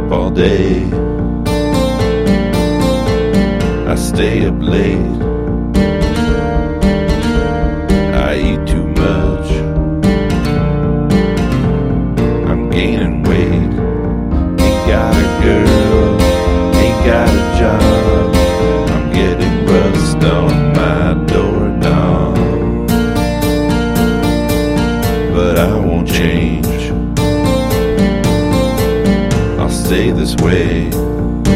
all day. I stay up late. I eat too much. I'm gaining weight. Ain't got a girl, ain't got a job. I'm getting rust on my doorknob. But I won't change. I'll stay this way.